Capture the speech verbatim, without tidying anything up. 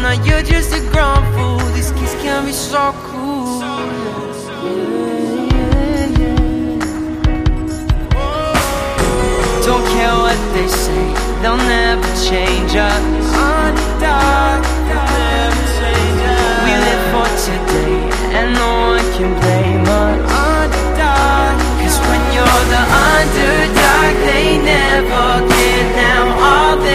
now you're just a grown fool. These kids can be so cool. Don't care what they say, they'll never change us. Underdog, they'll never change us. We live for today, and no one can blame